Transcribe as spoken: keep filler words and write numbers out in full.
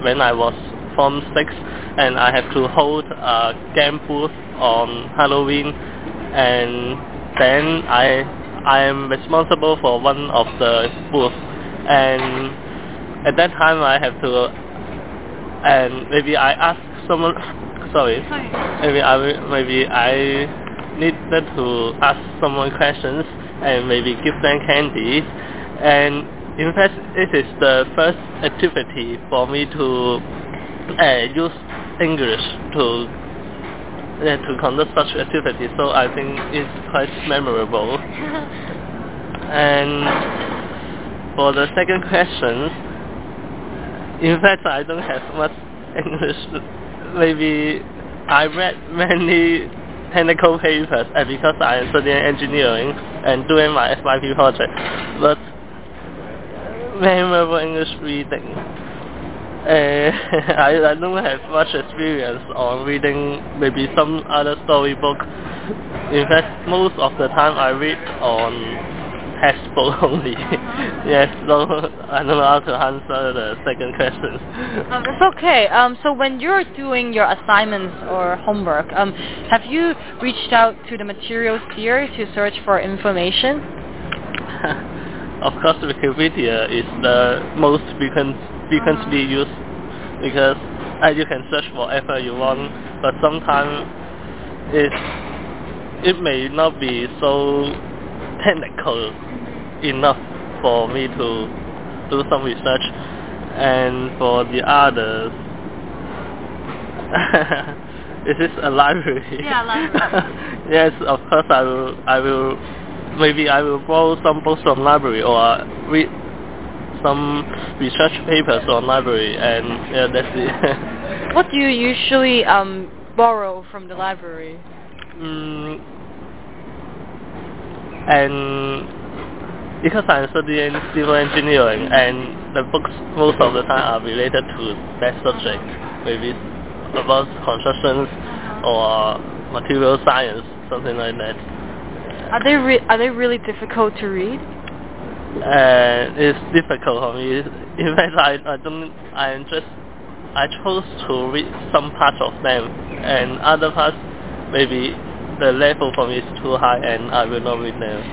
when I was Form six, and I have to hold a game booth on Halloween, and then I I am responsible for one of the booths, and at that time I have to, and maybe I ask someone, sorry, maybe I will- maybe I needed to ask someone questions and maybe give them candy, and in fact it is the first activity for me to uh, use English to uh, to conduct such activity, so I think it's quite memorable. And for the second question, in fact I don't have much English. Maybe I read many technical papers uh, because I am studying engineering and doing my S Y P project, but memorable English reading. Uh, I, I don't have much experience on reading maybe some other storybook. In fact, most of the time I read on textbook only. Yes, so I don't know how to answer the second question. Um, it's okay. Um, so when you're doing your assignments or homework, um, have you reached out to the materials here to search for information? Of course, Wikipedia is the most frequent, frequently used, because uh, you can search whatever you want, but sometimes it, it may not be so technical enough for me to do some research. And for the others, is this a library? Yeah, library. Yes, of course I will, I will Maybe I will borrow some books from library or read some research papers on library, and yeah, that's it. What do you usually um, borrow from the library? Mm, and because I'm studying civil engineering, and the books most of the time are related to that subject, maybe about constructions or material science, something like that. Are they re- are they really difficult to read? Uh, it's difficult for me. In fact, I, I don't. I just I chose to read some parts of them, and other parts maybe the level for me is too high, and I will not read them.